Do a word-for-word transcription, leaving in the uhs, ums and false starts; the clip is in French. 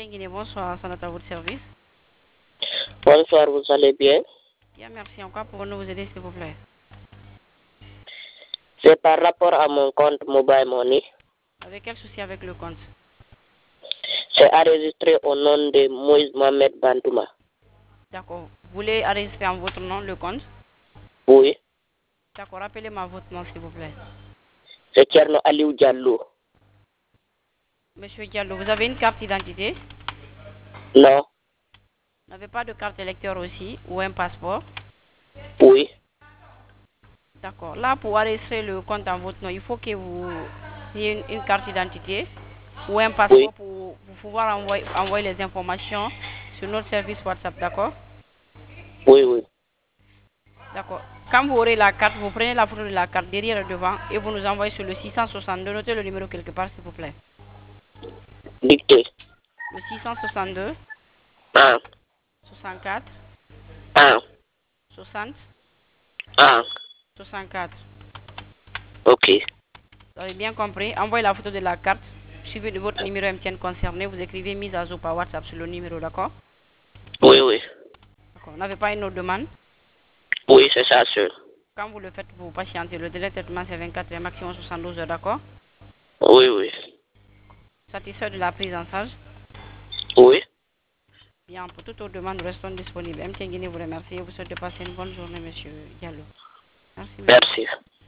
Guinée, bonsoir, ça à votre service. Bonsoir, vous allez bien? Bien, merci. En quoi pouvons-nous vous aider, s'il vous plaît? C'est par rapport à mon compte Mobile Money. Avec quel souci avec le compte? C'est enregistré au nom de Moïse Mohamed Bandouma. D'accord. Vous voulez enregistrer en votre nom le compte? Oui. D'accord. Rappelez-moi votre nom, s'il vous plaît. C'est Tcherno Aliou Diallo. Monsieur Diallo, vous avez une carte d'identité? Non. Vous n'avez pas de carte électeur aussi ou un passeport? Oui. D'accord. Là, pour enregistrer le compte en votre nom, il faut que vous ayez une, une carte d'identité ou un passeport Oui. pour, pour pouvoir envoyer, envoyer les informations sur notre service WhatsApp, d'accord? Oui, oui. D'accord. Quand vous aurez la carte, vous prenez la photo de la carte derrière et devant et vous nous envoyez sur le six cent soixante-deux. Notez le numéro quelque part, s'il vous plaît. Dictée. Le six cent soixante-deux, un, soixante-quatre, un, soixante, un. soixante-quatre. Ok. Vous avez bien compris. Envoyez la photo de la carte, suivi de votre numéro M T N concerné. Vous écrivez mise à jour par WhatsApp sur le numéro, d'accord? Oui, oui. D'accord. Vous n'avez pas une autre demande? Oui, c'est ça, sûr. Quand vous le faites, vous patientez. Le délai de traitement, c'est vingt-quatre heures, maximum soixante-douze heures, d'accord? Oui, oui. Satisfait de la prise en charge? Oui. Bien, pour toute autre demande, nous restons disponibles. M T N Guinée vous remercie et vous souhaite de passer une bonne journée, monsieur Diallo. Merci, monsieur. Merci.